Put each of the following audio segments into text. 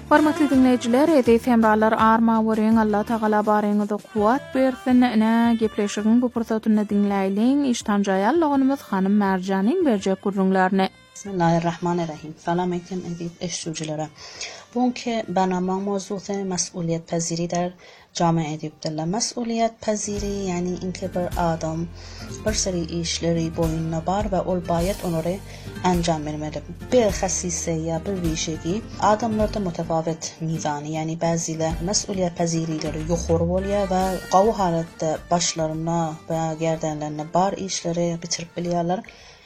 Hormatly dinleyijiler, edi temralar arma wören Allah Taala baryňyzy kuwat bersin. Näme gepleşigiň bu pursatyny dinläýliň. İştanjaýal logunymyz Hanym Merjanyň berjek gurrunlaryny. Bismillahirrahmanirrahim. Salam eýdim eşdüjilere. Bugünkü barnamamyň mowzusy mesuliyet peziri der jame edipdirler. Mesuliyet peziri yani inki bir adam bir seri işleri boyunna bar ve ol bayet onları anjam vermeli. Bir hasise ya bir vişegi adamlarda mutafawit mizani yani bazılar mesuliyet pezirileri ýokary bolýar ve gawy halatda başlaryna ve gerdenlerine bar işleri bitirip bilýärler.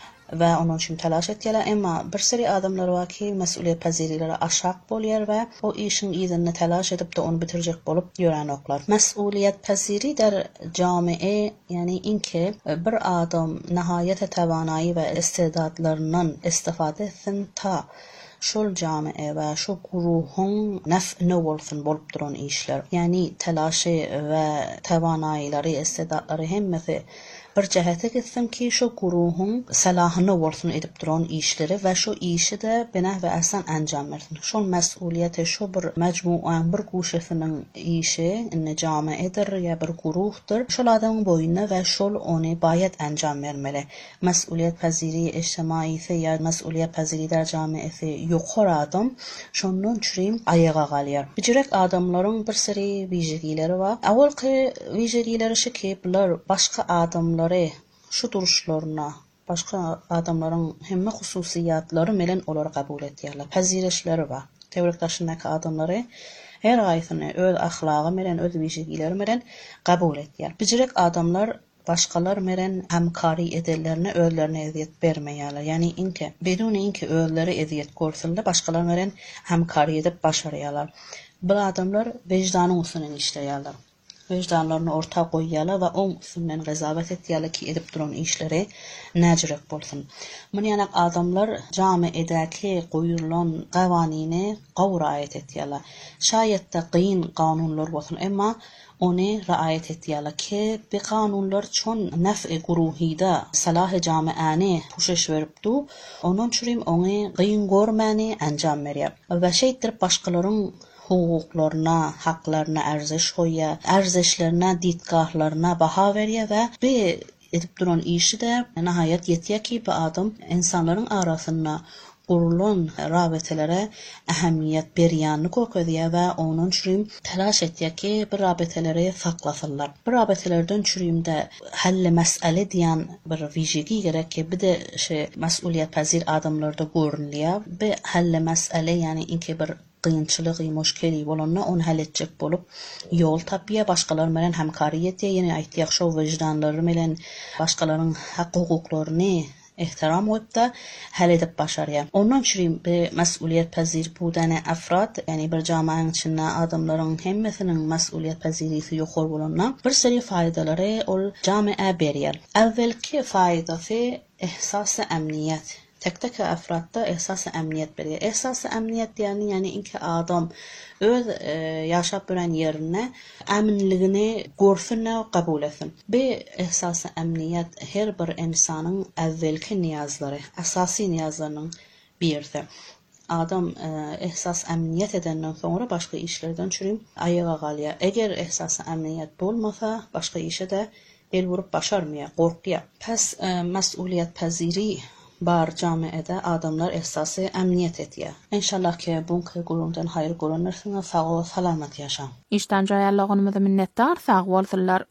Ve onun için telaş etdiler ama bir seri adamlar var ki mesuliyet pezirileri aşak bolýar ve o işin ýerine telaş edip de onu bitirecek bolup ýören oklar. Mesuliyet peziri der jamiye yani inki bir adam nihayete tevanayi ve istedadlarından istifade etsin ta şol jamiye ve şu guruhun nef'ne bolsun bolup duran işler. Yani telaşı ve tevanayileri, istedadları hemmesi bir cehete gitsin ki şu guruhun salahyny bolsun edip duran işleri ve şu işi de benah ve äsen anjam bersin. Şol mesuliyeti şu bir mecmuaň bir guşesynyň işi inne jamiýedir ya bir guruhdur. Şol adamyň boyuna ve şol ony bayat anjam bermeli. Mesuliyet peziri ijtimaiyse ya mesuliyet peziri der jamiýeti ýokary adam şondan çürem ayağa galýar. Bijirek adamlaryň bir seri wijegileri bar. Awalky wijegileri şu ki bular başga adamlar şu duruşlarına, başka adamların hemme hususiyatları melen olar kabul etýärler. Pezirişleri var. Tewrekdaşyndaky adamları her gaýsyny öz ahlagy melen, öz wijegileri melen kabul etýär. Bijirek adamlar başkalar melen hemkari ederlerine özlerine eziyet bermeýärler. Yani inki bedun inki özleri eziyet görsünler, başkalar melen hemkari edip başarýarlar. Bu adamlar vicdany usulen işleýärler. Vicdanlarını orta koyýarlar ve o usulden gazabet etýärler ki edip duran işleri näjirek bolsun. Munyanak adamlar jamiýedäki goýulan gawanyny gawy raýat etýärler. Şaýatda gyn kanunlar bolsun emma ony raýat etýärler ki bu kanunlar çon nef'i guruhida salah jamiýany puşeş beripdi. Onuň üçin ony gyn görmäni anjam berýär. We şeýtir başgalaryň hukuklarına, haklarına erziş koyya, erzişlerine, ditgahlarına baha verýär ve bir edip duran işi de nihayet yetýär ki bu adam insanların arasında kurulan rabetelere ehemmiyet berýänini köpedýär ve onun üçin telaş etýär ki bu rabeteleri saklasınlar. Bu rabetelerden çürümde helle mesele diýen birwijegi gerek ki bir de mesuliyet pezir adamlarda görünýär. Bu helle mesele yani inki bir qıyınçılığı, müşkeli bolanna onu hal etjek bolup yol tapýar, başgalar melen hemkari etýär, ýene aýtýar şo vicdanlary melen başgalaryň hak hukuklaryny ihtiram edip de hal edip başarýar. Ondan üçin mesuliyet pezir budany afrad, yani bir jamaýaň içinde adamlaryň hemmesiniň mesuliyet pezirisi ýokary bolanna bir seri faýdalary ol jamiýa berýär. Awvelki faýdasy ihsasy emniyet. Tek afradda esas emniyet berýär. Esas emniyet yani inki adam öz yaşap bilen ýerine äminligini görsün we kabul etsin. Bu esas emniyet her bir insanyň awvelki niýazlary, asasy niýazlarynyň birisi. Adam esas emniyet edenden sonra başka işlerden çürüm ayağa galýar. Eger esas emniyet bolmasa başka işe de el vurup başarmaya, korkýar. Pes mesuliyet peziri bar jamiýede adamlar esasy emniyet etýär. İnşallah ki bugünkü gurundan hayır görünürsiňiz, sag we salamat ýaşa. İştanjaýal logunymyza minnetdar, sag bolsunlar.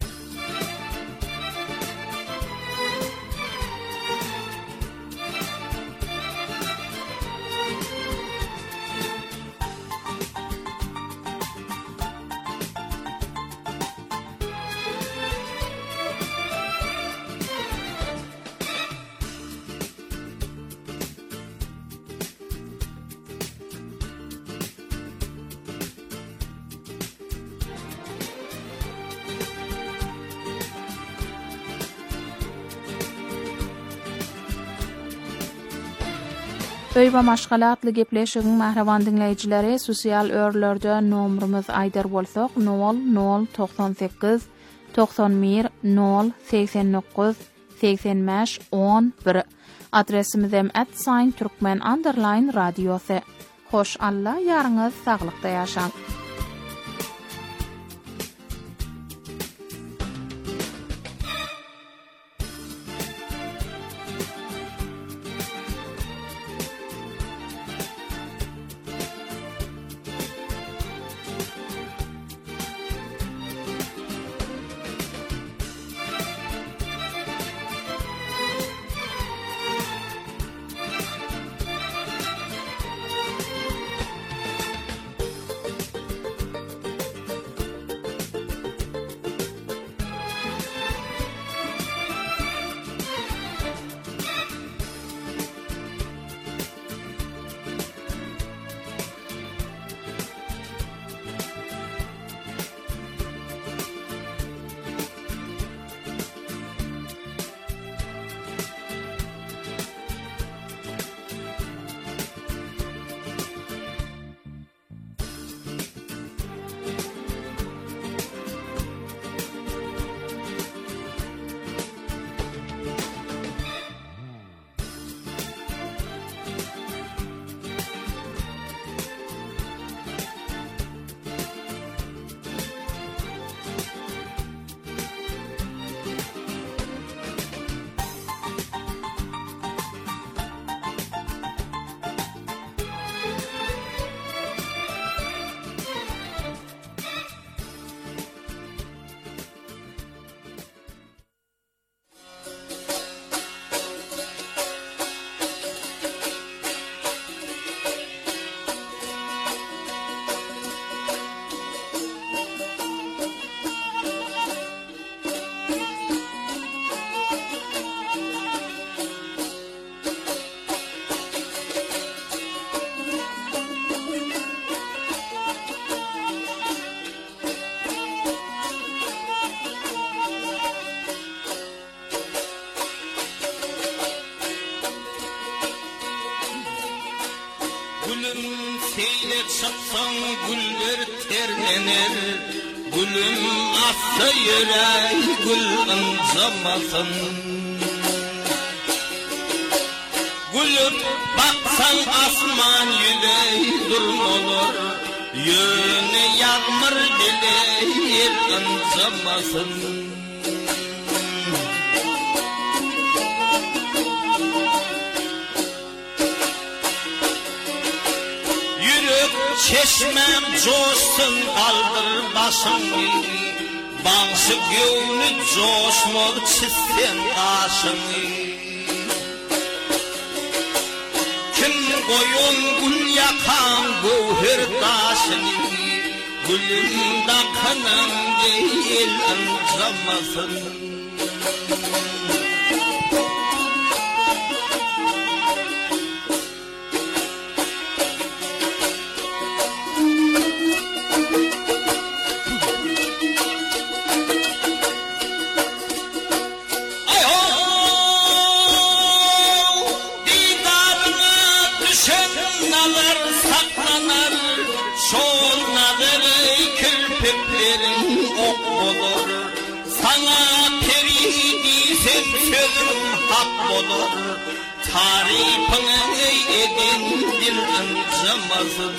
Öýba maşgalatly gepleşigiň mähreban dinleýijileri, sosial örlerde nomrumyz aýdar bolsak 0098 91 089 85 11. Adresimiz hem @turkmen_radiosy. Hoş Allah yarınız sağlıkda yaşan. Seyle çıksan güller terlenir, gülüm atsa yürek gül ıncamasın. Gülüp baksan asman yüreği durm olur, yöne yağmur dileğir ıncamasın. Çeşmem coşsun kaldır başını, bağışı gönlü coşmur çizsen kaşını. Kim koyun gül yakan gövher taşını, gülümde kanım değil ıncamasın. Olur, tarifini edin dil ıncamasın.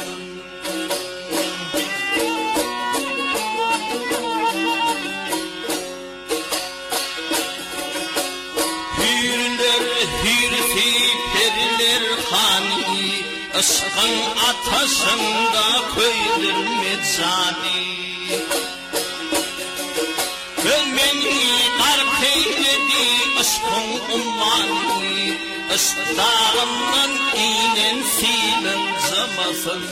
Hürler hürsi periler hani, ışkın ateşinde köydürme cani. Beni garp eyledi ışkın ummanı, ışklarımdan inen silin zamasın.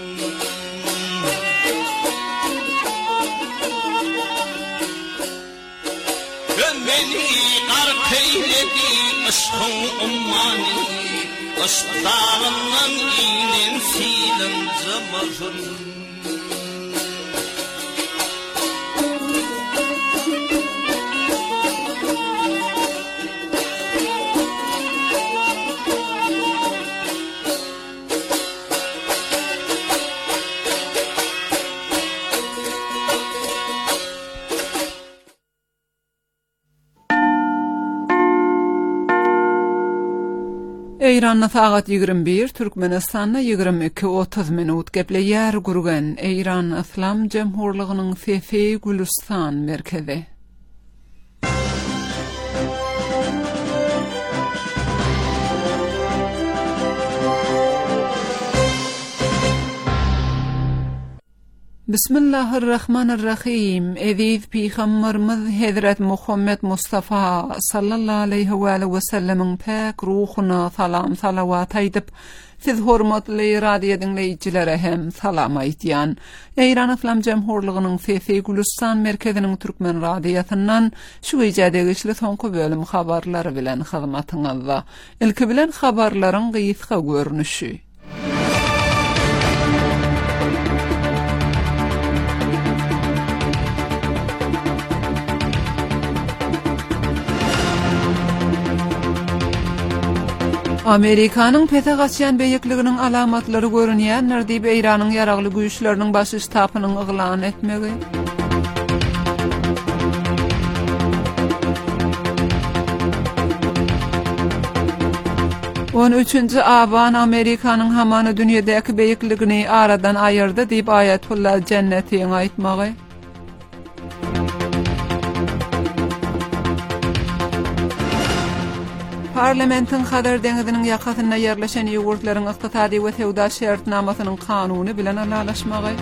Beni garp eyledi ışkın ummanı, ışklarımdan inen silin zamasın. Eýranda sagat 21, Türkmenistanda 22:30 minut gepleýär gurgan Eýran Islam Jemhurlygynyň Fefe Gülistan merkezi. Bismillahirrahmanirrahim. Eziz Peygamberimiz Hazret Muhammed Mustafa sallallahu aleyhi ve sellemin pek ruhuna salam salavat aýdyp, siz hormatly radio dinleýijilere hem salam aýdýan. Eýran Islam Jemhurlygynyň Fefe Gülistan merkeziniň türkmen radiosundan şu ýerde işli soňky bölüm habarlary bilen hyzmatyňyzda. Ilki bilen habarlaryň gysga görnüşi. Amerikanyň petagaçyan beýikliginiň alamatlary görünýänler diýip Eýranyň ýaragly güýçleriniň baş ştabynyň yglan etmegi. On 3-nji aban Amerikanyň hamany dünýädäki beýikligini aradan aýyrdy diýip Ayatullah Jannetiň aýtmagy. Parlamentin Hadar deňiziniň ýakasyna ýerleşen ýogurtlaryň ykdysady we sewda şertnamasynyň kanuny bilen alalaşmagy.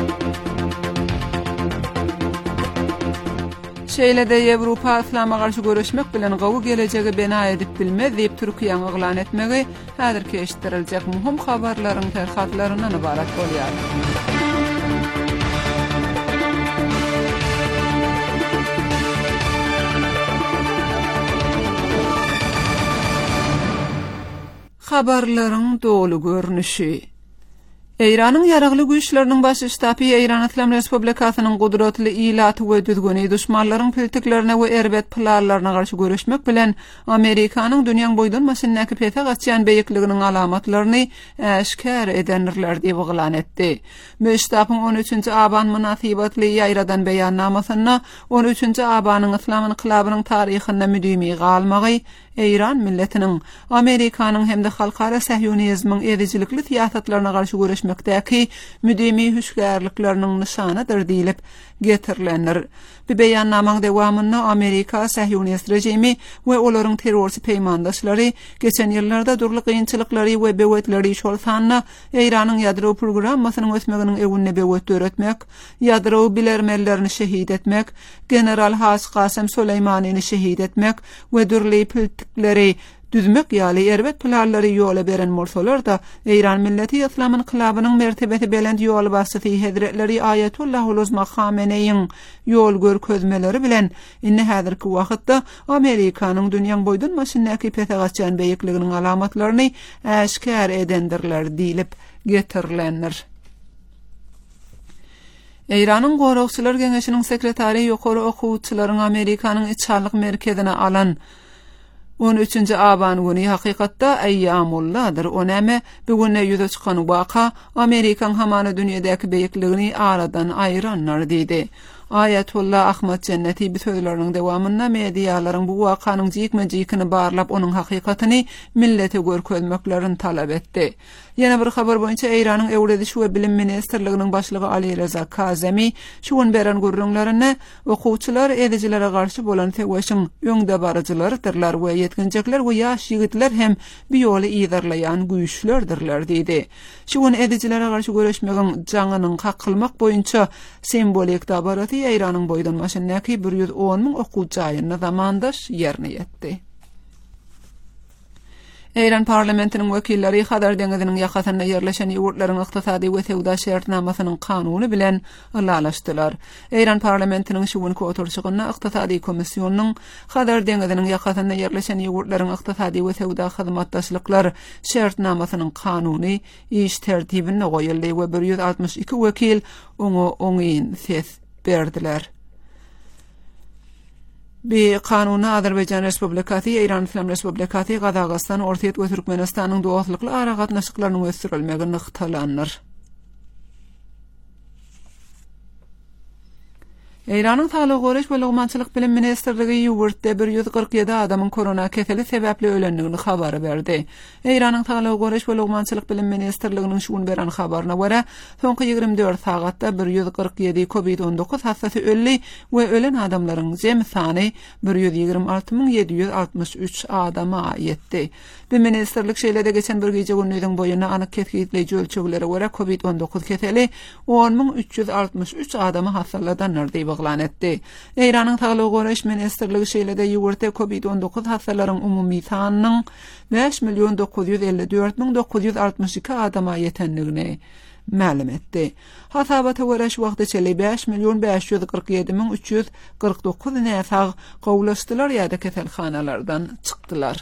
Şeýlede Ýewropa Islama garşy görüşmek bilen gawy gelejegi bena edip bilmez diýip Türkiýe yglan etmegi häzirki eşitdirilejek muhim habarlaryň terhatlarynyň ibarat bolýar. Habarlaryň dolu görnüşi. Eýranyň ýaragly güýçleriniň baş ştaby Eýran Islam Respublikasynyň gudratly ilaty we düzgüni düşmanlaryň piltiklerine we erbet planlaryna garşy görüşmek bilen Amerikanyň dünýäň boýdan maşynnaky petagaçyan beýikliginiň alamatlaryny äşkär edenler diýip yglan etdi. Meştabyň 13-nji aban munasabatly ýaýradan beýannamasyna 13-nji abanyň Islam inqilabynyň taryhynda müdimi galmagy Eýran milletiniň Amerikanyň hemde halkara sahyonizmiň edijilikli siýasatlaryna garşy görüşmekdäki müdimi hüşgärlikleriniň nişanydyr diýilip getirilenler. Bu beýannamaň dewamynda Amerika sahyonist rejimi we olaryň terrorçy peýmandaşlary geçen ýyllarda durly kynçylyklary we bewetleri şolsanna Eýranyň ýadro programmasynyň ösmeginiň ewünde bewet öğretmek, ýadro bilermellerini şehit etmek, general Qasem Süleýmanyny şehit etmek we durly piltikleri düzmek ýaly erbet planlary ýola beren bolsalar da Eýran milleti Islam inqilabynyň mertebeti belend ýol basy Hazretleri Ayatullah Uluzma Khameneiň ýol görkezmeleri bilen inni häzirki wagtda Amerikanyň dünýäň boýdan maşynnaky petagaçyan beýikliginiň alamatlaryny äşkär edendirler diýilip getirilenler. Eýranyň Goragçylar Geňeşiniň sekretary ýokary okuwçylaryň Amerikanyň iççanlyk merkezine alan 13-nji aban güni hakykatda aýyamulladyr. Onäme bugüne ýüze çykan waka Amerikan hamany dünýädäki beýikligini aradan aýranlar diýdi. Ayatullah Ahmad Janneti bu sözleriniň dewamynda mediýalaryň bu wakanyň jikme-jikini barlap onuň hakykatyny millete görkezmeklerini talap etdi. Ýene bir habar boýunça Eýranyň Ewlediş we Bilim Ministrliginiň başlygy Ali Reza Kazemi şuň beren gurrunlaryny okuwçylar edijilere garşy bolan teweşiň öňde barajylardyr we yetkinjekler we ýaş ýigitler hem bu ýoly ýydarlaýan güýçlerdirler diýdi. Şuň edijilere garşy görüşmegiň jaňynyň hakylmak boýunça simbolik dabaraty Eýranyň boýdan maşynnaky 110.000 okuwçy aýyna zamandaş ýerine ýetdi. Eýran parlamentiniň wekilleri Hadar deňiziniň ýakasyna ýerleşen ýurtlaryň ykdysady we sewda şertnamasynyň kanuny bilen alalaşdylar. Eýran parlamentiniň şuňky oturşygyna ykdysady komissionyň Hadar deňiziniň ýakasyna ýerleşen ýurtlaryň ykdysady we sewda hyzmatdaşlyklar şertnamasynyň kanuny iş tertibine goýuldy we 162 wekil oňa ses berdiler. Bi kanuny Azerbaýjan Respublikasy, Eýran Islam Respublikasy, Gazaqstan, Orta we Türkmenistanyň dowlukly ara gatnaşyklarynyň ösdürilmegi nyktalanýar. Eýranyň Saglyk Goraş we Lugmançylyk bilim ministrligi ýurtda 147 adamyň korona keseli sebäpli ölendigini habary berdi. Eýranyň Saglyk Goraş we Lugmançylyk bilim ministrliginiň şuň beren habaryna görä, soňky 24 sagatda 147 COVID-19 hastasy ölli we ölen adamlaryň jemy sany 126.763 adama ýetdi. Bu ministrlik şeýlede geçen bir gece günüň boýuna anyk ketgiýetleýici ölçeglere görä COVID-19 keseli 10.363 adamy hastalanýardy baglan etdi. Eýranyň Saglyk Goraş ministrligi şeýlede ýurtda COVID-19 hastalaryň umumy sanynyň 5.954.962 adama ýetenligini ma'lum etdi. Hasabata görä şu wagtda 5.547.349 näsag gowlaşdylar ýa-da keselhanalardan çykdylar.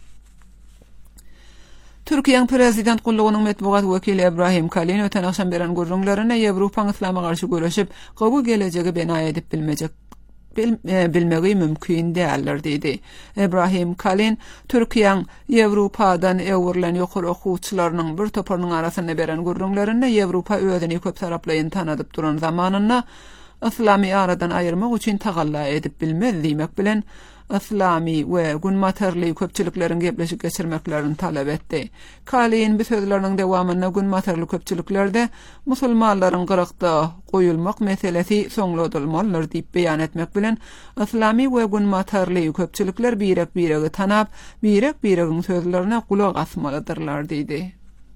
Türkiýeň prezident gullugynyň medbugat wekili Ibrahim Kalin öten akşam beren gurrunlaryna Ýewropaň Islam'a garşy görüşip, gowy gelejegi bena edip bilmegi mümkin däldir dedi. Ibrahim Kalin Türkiýeň Ýewropadan öwürlen ýokary okuwçylarynyň bir toparynyň arasyna beren gurrunlaryna Ýewropa özüni köp taraplaýyn tanadyp duran zamanyna islamy aradan aýyrmak üçin tagalla edip bilmez diýmek bilen islami we günmaterli köpçülikleriň gepleşip geçirmeklerini talep etdi. Kalin bu sözleriniň dewamyna günmaterli köpçüliklerde musulmanlaryň gyrykda goýulmak meselesi soňladylmalydyr diýip beýan etmek bilen islami we günmaterli köpçülikler birek-biregi tanap, birek-biregiň sözlerine kulak asmalydyrlar diýdi.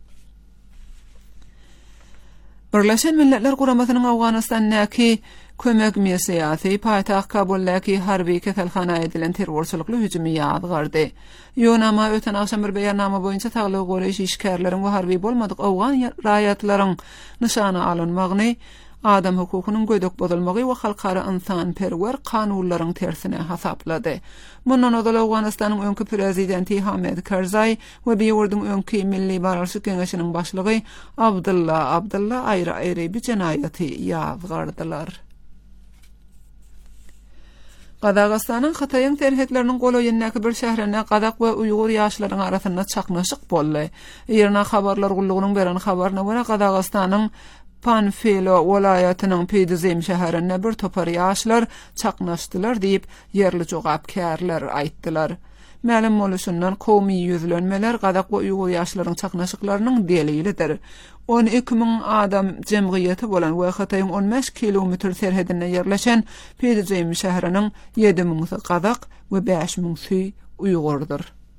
Birleşen Milletler Guramasynyň Awganistanyňky kömek miýasyny paýtagt Kabuldaky harby keselhana edilen terrorçylykly hüjümi ýadgardy. Ýonama öten akşam bir beýannama boýunça Saglyk Goraş işgärleriň we harby bolmadyk awgan raýatlaryň nyşana alynmagyny, adam hukukynyň gödök bozulmagy we halkara insan-perwer kanunlaryň tersine hasaplady. Mundan öňki Awganistanyň öňki prezidenti Hamid Karzai we ýurdun öňki Milli Baralşyk Geňeşiniň başlygy Abdulla aýry-aýry bir jenaýaty ýazgardylar. Qazaqstanyň Xataýyň terhetleriniň golaýyndaky bir şäherine Qazaq we Uýgur ýaşlaryň arasynda çaknaşyk boldy. Ýerine habarlar gullugynyň beren habaryna görä Qazaqstanyň Panfilo welaýatynyň Pedizem şäherinde bir topar ýaşlar çaknaşdylar diýip ýerli jogapkärler aýtdylar. Ma'lum boluşundan kowmy ýüzlenmeler Qazaq we Uýgur ýaşlaryň çaknaşyklarynyň delilidir. 12.000 adam jemgyýeti bolan we Xataýyň 15 kilometr serhedine ýerleşen Pedizem şäheriniň 7.000 Qazaq we 5.000 Uýgurdur.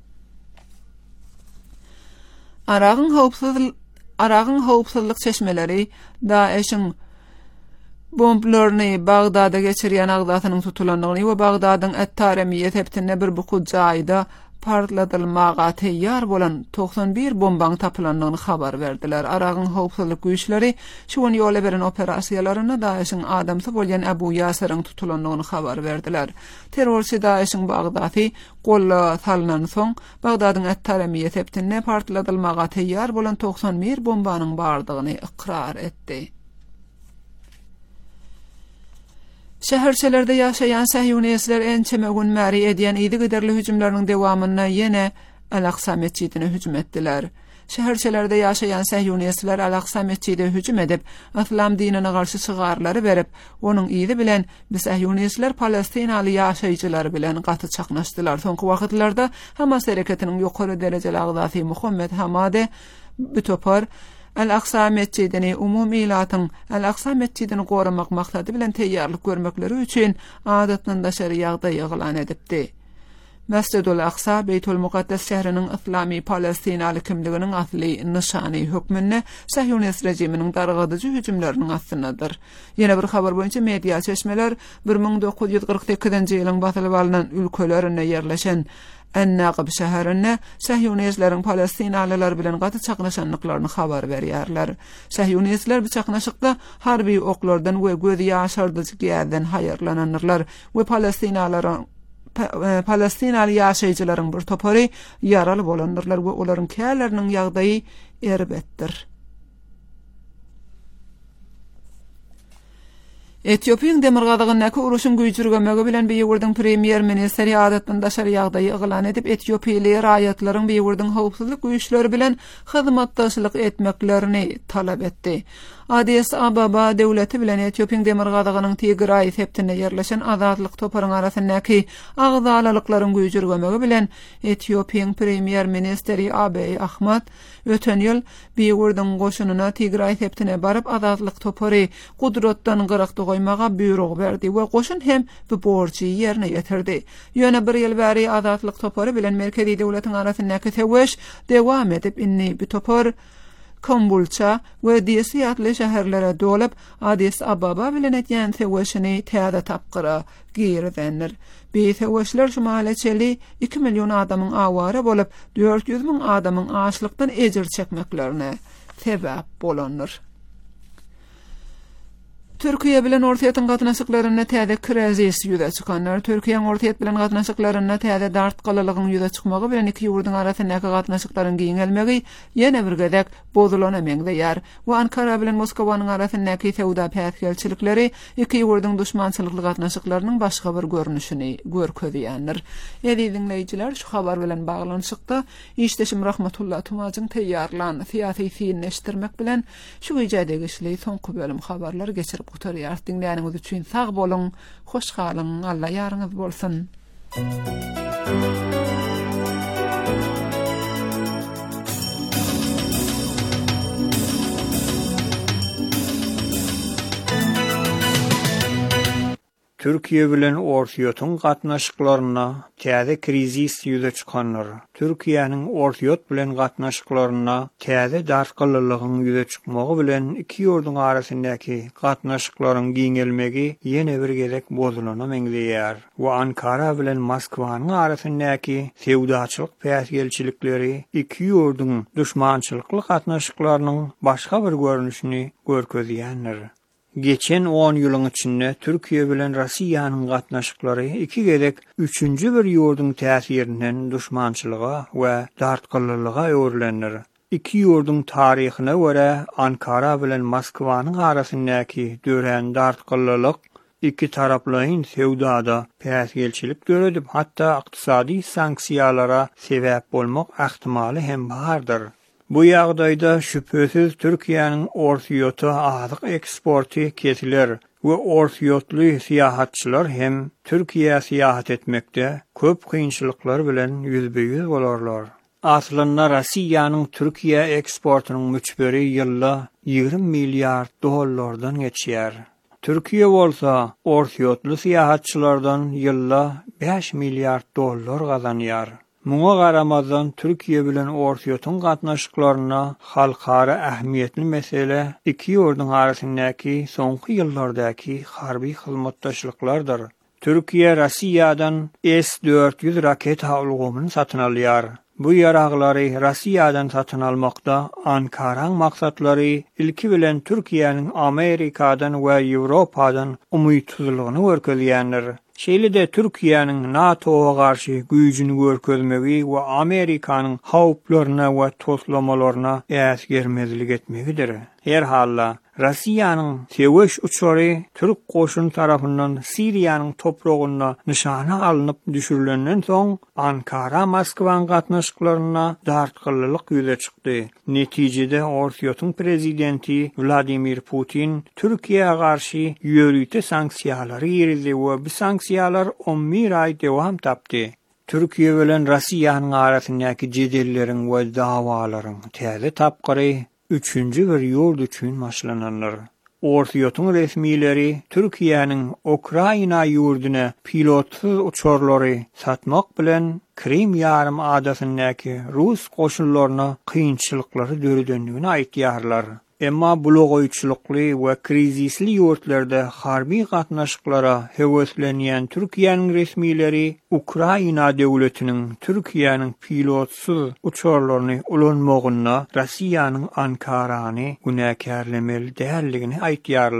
Aragyn howpsuzlyk çeşmeleri Daeşiň bomblaryny Bagdada geçirýän agdatynyň tutulanlygyny we Bagdadyň et-Taremiýet heptine bir buku jaýda partladylmaga teýýar bolan 91 bombaň tapylanlygyny habar berdiler. Aragyn howpsuzlyk güýçleri şuň ýola beren operasiýalaryna Daeşiň adamsy bolýan Abu Yasyryň tutulanlygyny habar berdiler. Terrorçy Daeşiň Bagdady golla salynan soň Bagdadyň et-Taremiýet heptine partladylmaga teýýar bolan 91 bombanyň bardygyny ikrar etdi. Şäherçelerde ýaşaýan Sahyunistler ençemegün märi edýän ýygy giderli hüjümläriniň dewamyna ýene Al-Aqsa mescidine hüjüm etdiler. Şäherçelerde ýaşaýan Sahyunistler Al-Aqsa mescidine hüjüm edip, islam dinine garşy şygarlary berip, onuň ýygy bilen biz Sahyunistler Palestinaly ýaşaýjylar bilen gaty çaknaşdylar. Soňky wagtlarda Hamas hereketiniň ýokary derejeli agdasy Muhammed Hamade bu topar Al-Aqsa mescidini umumilatyň Al-Aqsa mescidini goramak maksady bilen teýýarlyk görmekleri üçin adatynda şer'i ýagdaý ýaglan edipdi. Mescidul Aqsa Beytul Muqaddas şäheriniň islami Palestinaly kimliginiň asly nyşany hökmünde Sahyunist rejiminiň dargadyjy hüjümleriniň astynadyr. Ýene bir habar boýunça media çeşmeler 1948-nji ýylyň basylyp alynan ülkelerine ýerleşen Ennaqib şäherinde Sahyunistlerin Palestinalylar bilen gaty çaknaşanlyklaryny habar berýärler. Sahyunistler bu çaknaşykda harby oklardan we gözi ýaşardyjy gäden haýyrlananlar we Palestinaly ýaşaýjylaryň bir topary ýaraly bolanlar we olaryň käläriniň ýagdaýy erbetdir. Etiopiýanyň demirgazygynyňky uruşyň güýjürgemegi bilen beýwirdiň premier ministeri adatdan daşary ýagdaýy eglan edip Etiopiýaly raýatlaryň beýwirdiň howpsuzlyk güýçleri bilen hyzmatdaşlyk etmeklerini talap etdi. Addis Ababa döwleti bilen Etiopiýanyň demirgazygynyň Tigray septine ýerleşen azatlyk toparyň arasyndaky agzalalyklaryň güýjürgemegi bilen Etiopiýanyň premier ministeri Abiy Ahmed öten ýyl beýwirdiň goşunyna Tigray septine baryp azatlyk topary gudratdan gyrykdy goýmaga buyruk berdi we goşun hem bu borçy ýerine ýetirdi. Ýöne bir ýyl bäri azatlyk topary bilen merkezi döwletiň arasyndaky täweş dewam edip inni bu topar Kombulça we diýesi ýatly şäherlere dolap Addis Ababa bilen etýän täweşini täze tapgyra giýerdenler. Bu täweşler şumaly 2 million adamyň awara bolup 400 000 adamyň açlykdan ejir çekmeklerine sebäp bolanlar. Türkiýe bilen ortaýatyň gatnaşyklaryna täze krizis ýüze çykanlar. Türkiýanyň ortaýat bilen gatnaşyklaryna täze dartgalylygyň ýüze çykmagy bilen iki ýurduň arasyndaky gatnaşyklaryň giňelmegi ýene bir gedek bozulanameňdir. Bu Ankara bilen Moskwanyň arasyndaky sowda päsgelçilikleri iki ýurduň düşmançylykly gatnaşyklarynyň başga bir görnüşini görkezýändir. Ýa-da dinleýijiler şu habar bilen baglanşykda işdeşim Rahmatullah Tumazyň teýýarlan syýasy fiýilleşdirmek bilen şu ýerde geçli soňky bölüm habarlar geçirip gutarýar. Dinleýäniňiz üçin sag bolun, hoş galyň, Allah ýarňyz bolsun. Türkiýe bilen ortaýatyň gatnaşyklaryna täze krizis ýüze çykanlar. Türkiýanyň ortaýat bilen gatnaşyklaryna täze dartgalylygyň ýüze çykmagy bilen iki ýurduň arasyndaky gatnaşyklaryň giňelmegi ýene bir gezek bozulanameňdir. Bu Ankara bilen Moskwanyň arasyndaky sewdaçylyk päsgelçilikleri iki ýurduň düşmançylykly gatnaşyklarynyň başga bir görnüşini görkezýändir. Geçen 10 ýylyň içinde Türkiýe bilen Russiýanyň gatnaşyklary iki gezek üçüncü bir ýurduň täsirinden düşmançylyga we dartgalylyga öwrilenler. İki ýurduň taryhyna görä Ankara bilen Moskwanyň arasyndaky dören dartgalylyk iki taraplaryň sewdada päsgelçilik göredip hatda ykdysady sanksiýalara sebäp bolmak ähtimaly hem bardyr. Bu ýagdaýda şüphesiz Türkiýanyň ortaýaty azyk eksporty kesiler we ortaýatly syýahatçylar hem Türkiýe syýahat etmekde köp kynçylyklar bilen ýüzbeýüz bolarlar. Aslynda Russiýanyň Türkiýe eksportynyň müçberi ýylda 20 milliard dollardan geçýär. Türkiýe bolsa ortaýatly syýahatçylardan ýylda 5 milliard dollar gazanýar. Muňa garamazdan Türkiýe bilen ortaýatyň gatnaşyklaryna halkara ähmiýetli mesele iki ýurduň arasyndaky soňky ýyllardaky harby hyzmatdaşlyklardyr. Türkiýe Russiýadan S-400 raket hawlugymyny satyn alýar. Bu ýaraglary Russiýadan satyn almakda Ankaraň maksatlary ilki bilen Türkiýanyň Amerikadan we Ýewropadan umytsuzlygyny görkezýändir. Şeýle-de Türkiýanyň NATO-ga garşy güýjüni görkezmegi we Amerikanyň hawplaryna we toslamalaryna äsgermezlik etmegidir. Her halla Russiýanyň teweş uçary Türk goşun tarapyndan Siriýanyň topragyna nişana alınıp düşürilenden soň Ankara Moskwa gatnaşyklaryna dartgalylyk ýüze çykdy. Netijede ortaýatyň prezidenti Vladimir Putin Türkiýe'ye garşy ýörüýte sanksiýalary ýeridi we bu sanksiýalar 11 aý dewam tapdy. Türkiýe bilen Russiýanyň arasyndaky jedellerin we dawalaryň täze tapgyry üçüncü bir ýol üçin başlananlar. Ortaýatyň resmiýetleri Türkiýanyň Ukraina ýurduna pilotsuz uçarlary satmak bilen Krim ýarym adasyndaky Rus goşunlaryna kynçylyklary döredenligini aýtýarlar. Emma blogoýçylykly we krizisli ýurtlarda harby gatnaşyklara heweslenýän Türkiýanyň resmiýetleri Ukraina döwletiniň Türkiýanyň pilotsuz uçarlaryny ulanmagyna Russiýanyň Ankarany günäkärlemeli däldigini aýtýarlar.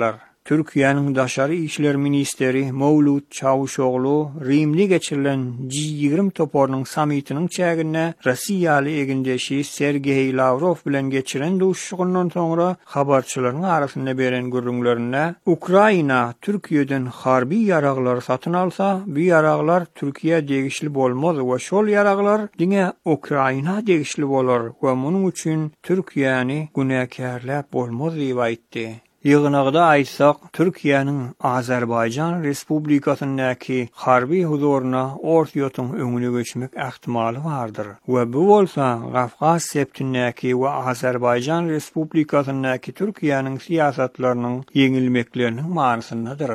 Türkiýanyň Daşary işler ministeri Mowlud Çawuşoglu Rimli geçirilen G20 toporunyň samitiniň çägine Russiýaly egindeşi Sergey Lavrov bilen geçiren duşuşgundan soňra habarçylaryň arasynda beren gürrüňlerine Ukraina Türkiýeden harby ýaraglar satyn alsa, bu ýaraglar Türkiýe degişli bolmaz we şol ýaraglar diňe Ukraina degişli bolar we munyň üçin Türkiýany günäkärläp bolmaz diýip aýtdy. Ýygynagda aýtsak, Türkiýanyň Azerbaýjan Respublikasyndaky harby huzuryna ortaýotyň öňüne geçmek ähtimaly bardyr. We bu bolsa Gafgaz septindäki we Azerbaýjan Respublikasyndaky Türkiýanyň siýasatlarynyň ýeňilmekleriniň manysyndadyr.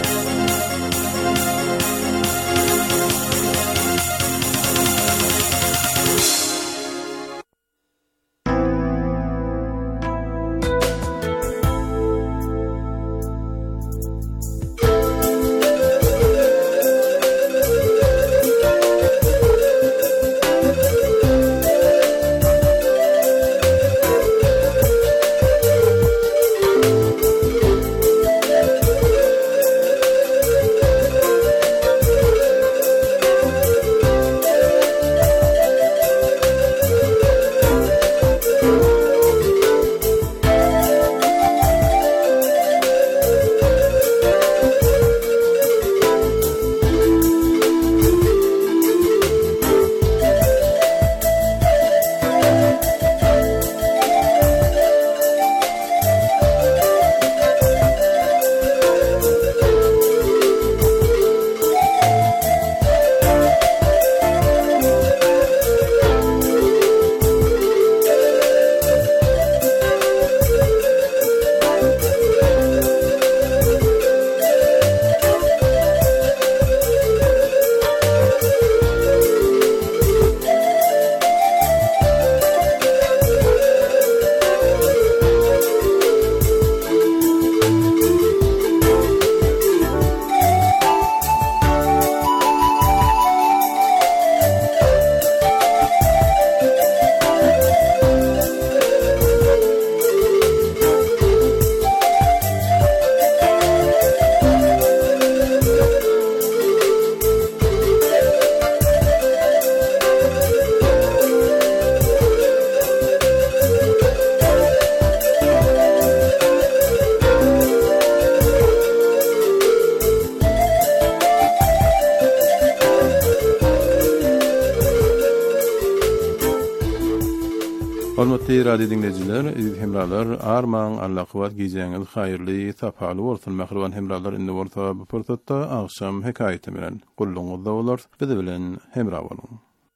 Hormatly radio dinleyijiler, hemralar, armaň Allah kuwat giýjeňiz haýyrly, tapaly bolsun. Mähriban hemralar indi orta bu portatda agşam hekaýeti bilen gulluňyzda bolar. Bizi bilen hemra boluň.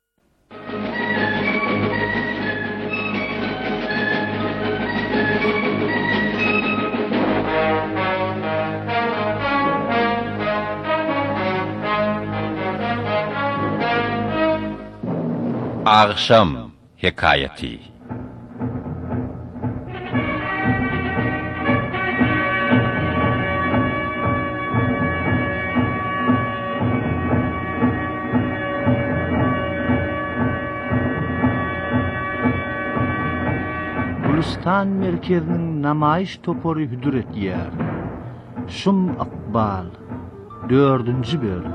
Agşam hekaýeti. Gulistan merkeziniň namaýyş topory hüdür etýär. Şum Akbal 4-nji bölüm.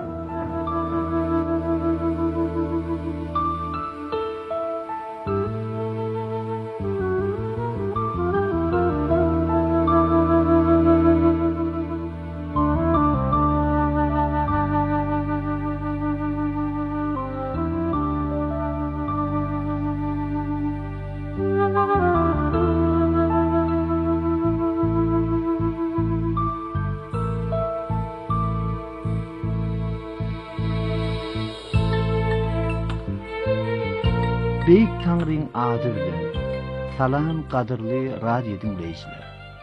Beýik Taňryň ady bilen salam gadyrly radio dinleýijiler.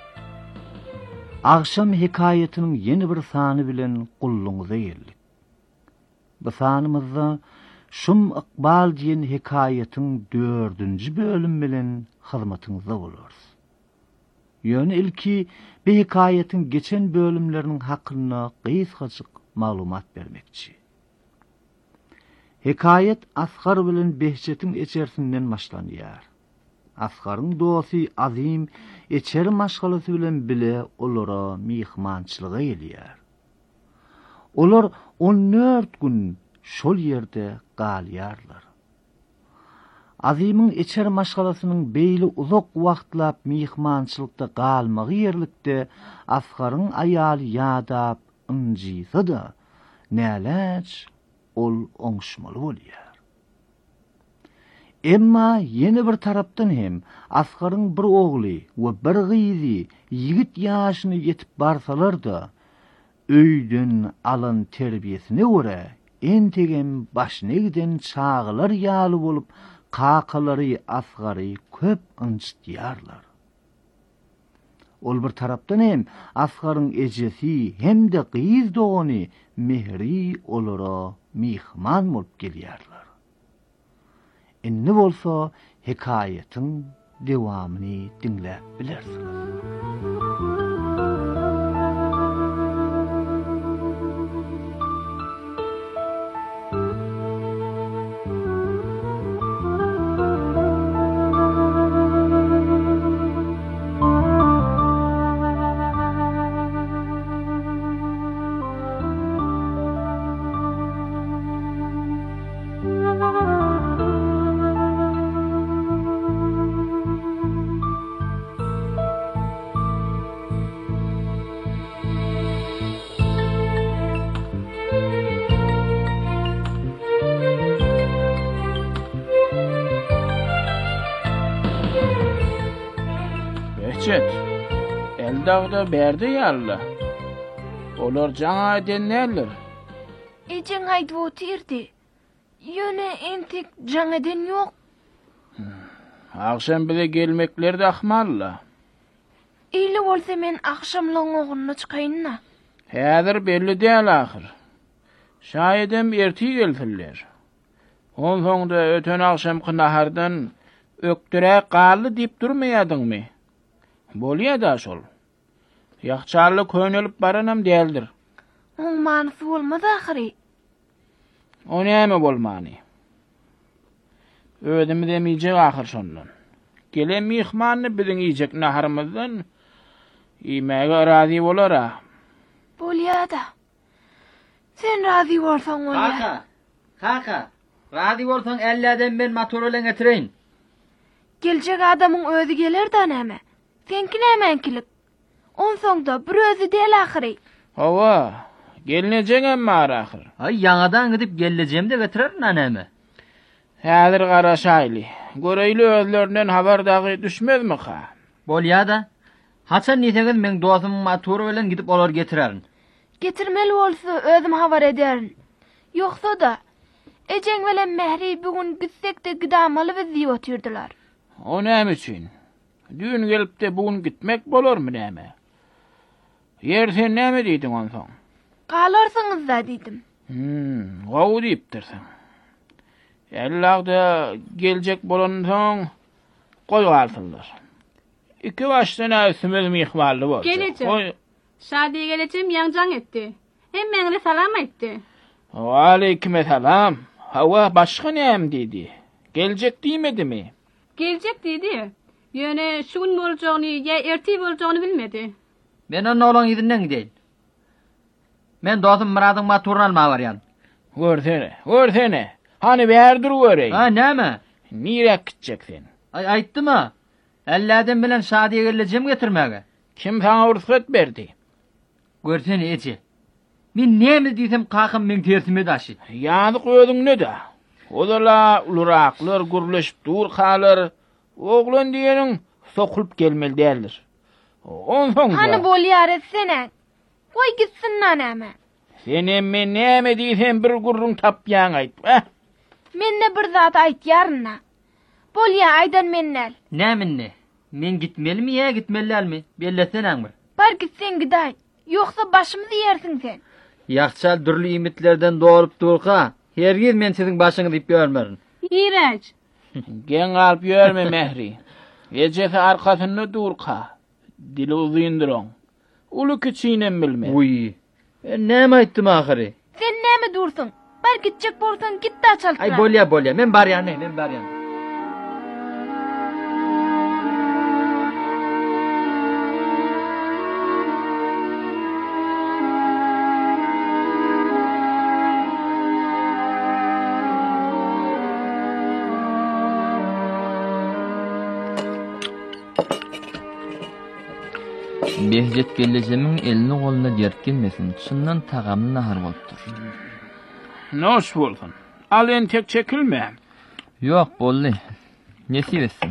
Agşam hekaýetiniň ýeni bir sany bilen gulluňyza geldik. Bu sanymyzda Şum Akbal diýen hekaýetiň 4-nji bölüm bilen hyzmatyňyzda bolars. Ýöne ilki bu hekaýetiň geçen bölümleriniň hakynda gysgaçyk maglumat bermekçi. Hekaýet Asgar bilen Behçetiň içerisinden başlanýar. Asgarın dosi azim eçer maşgalasy bilen bile olara mihmançylyga gelýär. Olar 14 gün şol ýerde galýarlar. Azimiň eçer maşgalasynyň beýli uzak wagtlap mihmançylykda galmagy ýerlikde Asgaryň aýaly ýadap ynjysa-da näläç ol oňşmaly bolýar. Emma ýene bir tarapdan hem Asgaryň bir ogly we bir gyzy ýigit ýaşyny ýetip barsalar-da öýden alan terbiýesine görä entegem başyna giden çağlar ýaly bolup kakalary Asgary köp ynjytýarlar. Ol bir tarapdan hem Asgaryň ejesi hem de gyz dogany mehri olara mihman bolup gelýärler. Inni bolsa hikayetin dewamyny dinläp bilersiniz. Eldağda berdi ýaly. Olar jaňa edenler. Ejen aýdyp oturdy. Ýöne entek jaňa eden ýok. Akşam bile gelmekler de ahmalla. Eýle bolsa men akşamlaň ogyny çykaýynna. Häzir belli däl ahir. Şaýedem erti gelsinler. Onsoňda öten akşamky nahardan öktürä galy diýip durmaýadyňmy? Bolýa-da şol. Ýakçarly könelip baranam däldir. Oň manysy bolmaz ahyry. O näme bolmany? Ödemi demeyjek ahir şondan. Gelen mihmanny biziň ýejek naharymyzdan ýemäge razy bolara. Bolýa-da. Sen razy bolsaň bolýar. Kaka, razy bolsaň 50 ben motor bilen getireýin. Geljek adamyň özi geler da näme? Senki nämenkilik? Onsoňda bir özi däl ahyry. Hawa, gelinejek emma ahir. Ay ýangadan gidip geleceğim de getirer näme? Häzir garaşaýly. Göreýli özlerinden habardagy düşmezmi ha? Bolýa-da. Haçan niýetiňiz men dostum motory bilen gidip olar getirerin. Getirmeli bolsa özüm habar ederin. Ýoksa da ejeň bilen Mehri bugün gitsek de gidamaly biz diýip otyrdylar. O näme üçin? Dün gelip de bugün gitmek bolarmy näme? Yer sen näme diýdiň onsoň? Galarsyňyz da diýdim. Gawy diýipdirsiň. Ellagda geljek bolansoň goý galsynlar. İki başdan üstümiz mihmally bolsa. Geleceğim. Şadiye geleceğim yancan etti. Hem meňle salam etdi. Aleyküm selam. Hawa başga näme diýdi? Geljek diýmedimi? Geljek diýdi. Ýöne şu gün boljagyny ýa erti boljagyny bilmedi. Men onu olan izinden gideyin. Men dostum Muradyň motoryny almagy barýan. Görsene. Hani berdir görey. Ha, näme? Nirek gitjeksin? Aýtdymy? 50 bilen Şadiye geleceğim getirmäge. Kim sana ruhsat berdi? Görsene eje. Men näme diýsem kakam men tersime daşy. Ýazyk özüňne de. Olarla uluraklar gurleşip dur kalar. Oglan diýeniň sokulyp gelmeli däldir. Onsoňda. Hani bolýar etsene. Goý gitsin näme? Senem men näme diýsem bir gurrun tapýan aýt. Menne bir zat aýtýarna. Bolýa aýdan mennel. Näminne? Men gitmelimi ýa gitmellermi? Bellesenem bir. Bar gitsen gidaý. Ýoksa başymyzy ýersiň sen. Ýakçal dürli ümitlerden doğurup durqa. Hergiz men siziň başyňyzy diýip görmerin. İğrenç. Gen alıp ýörme Mehri. Ejesi arkasyny durqa. Dili uzyndyryň. Uly kiçinem bilme. Uy. Näme aýtdym ahyry? Sen näme dursun? Bar gitjek bolsaň git da çaltyra. Ay bolýa. Men barýan. Behjet geleceğimin elini koluna dert gelmesin. Çınnan tagamlı nahar bolupdur. Noş bolsun. Al en tek çekilme. Yok bolli. Nesibesin.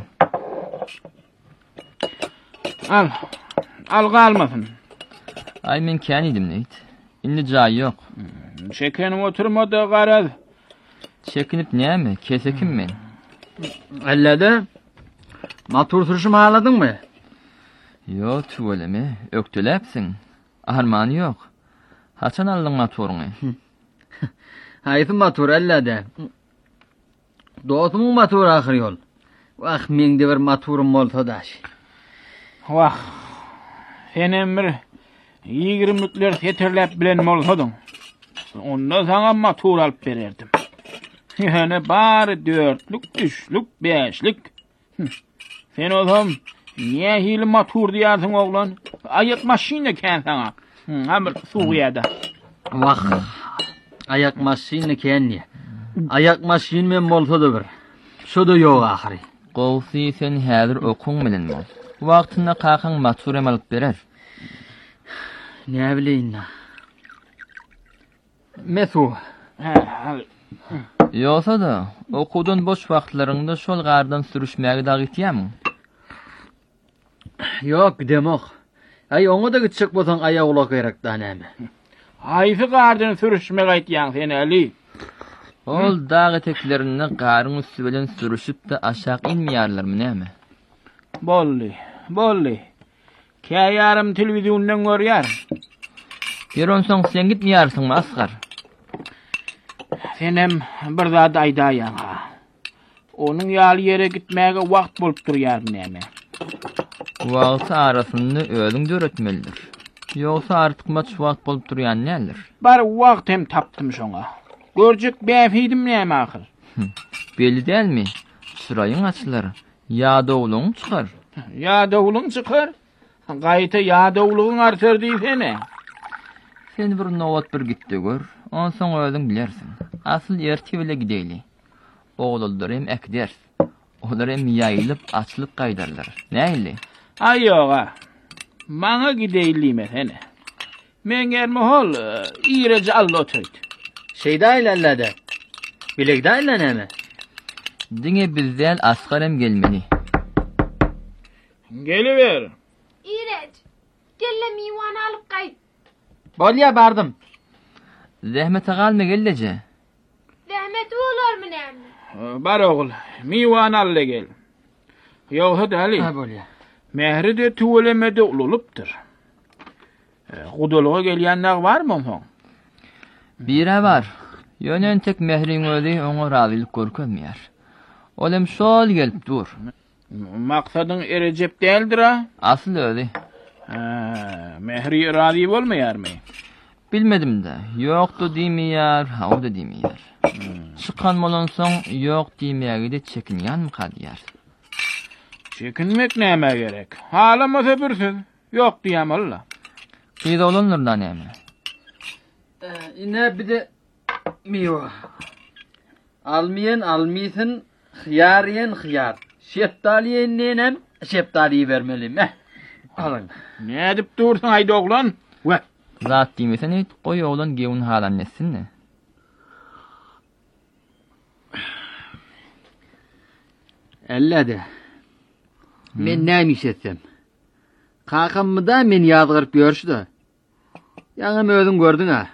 Al. Al kalmasın. Ay men kän idim neyt. Indi jaý yok. Çekenim oturmadı garaz. Çekinip näme? Kesekim men. Ellede motor sürüşüm ağladın mı? Yo tuveleme. Öktülepsin. Armanı yok. Haçan aldın motoruňy? Hayfın motor ellede. Dostumun motoru ahir yol. Vah mende bir motorum bolsa daş. Vah. Senem bir 20'likler yeterlep bilen bolsadyň. Onda sana motor alıp bererdim. Yani bari 4'lük, 3'lük, 5'lik. Sen oğlum niye hili motor diýersiň oglan? Ayak maşina kän sana. Hamir suğuyada. Vah. Ayak maşini kän. Ayak maşin men bolsa da bir. Şu da yok ahiri. Gowsy sen häzir okuň bilen bol. Wagtynda kakan motor alyp berer. Ne bileyin. Mesu. Ýogsa da okudan boş wagtlaryňda şol gardan sürüşmäge dag etýärmi? Yok demek. Ay oňa da gitjek bolsaň ayak ulak gerek da näme? Haýsy gardan sürüşmäge aýtýan sen Ali? Ol dag eteklerini garyn üstü bilen sürüşip de aşağı inmeýärlermi näme? Bolly. Käýärem telewizionyň görýär. Geronsoň sen gitmeýärsiňmi Asgar? Senem bir zat aýdaýan. Onuň ýaly ýere gitmäge wagt bolup durýar näme? Wagty arasynda özüň döretmelidir. Ýogsa artyk maç wagt bolup durýan näler? Bar wagt hem tapdym şoňa. Görjek bäfidim näme ahir? Belli dälmi? Çyraýyň açylar. Ýa-da uluň çykar. Ýa-da uluň çykar. Gaýta ýa-da ulugyň artar diýsene. Sen bir nowat bir gitdi gör. Onsoň özüň bilersin. Asyl erti bile gideli. Oğullar hem ekders. Olar hem ýaýylyp açlyp gaýdarlar. Näýli? Ay ýoga. Maňa gideýlime sene. Men germehol ýerje ally oturýdy. Şeyda ellede. Bilegde elleneme. Diňe bizden Asgar hem gelmeli. Geliver. İreç. Gelle miwan alyp gaýt. Bolýa bardım. Zähmete galma gelleje. Zähmet bolarmy näme? Bar ogul. Miwan aly gel. Ýogsa däli. Ha bolýa. Mehri de tuwelemede ululypdyr. Gudalyga gelýänler barmy soň? Bire var. Ýönen tek mehriň özi oňa razylyk görkezmeýär. Olem şol gelip dur. Maksadyň erejep däldir ha? Asyl özi. Mehri razy bolmaýarmy? Bilmedim de. Ýokdy diýmeýär, hawda diýmeýär. Çykan bolan soň ýok diýmeýärde çekinýänmi kadýar? Çekinmek näme gerek? Halamasa bir söz. Ýok diýem alla. Gyza olanlardan näme? Ine bir de miwa. Almyýyn, hyýarýyn, hyýar. Şepdaliýen nenem, şepdaliýy bermelim. Alın. Ne dip dursun aýda oglan? Wa. Zat diýmesen et, goý oglan gewün halan nessinni? Ellede. Men näme etsem? Kakammy da men ýazgyryp görüşdi. Ýa-da özüň gördüň ha.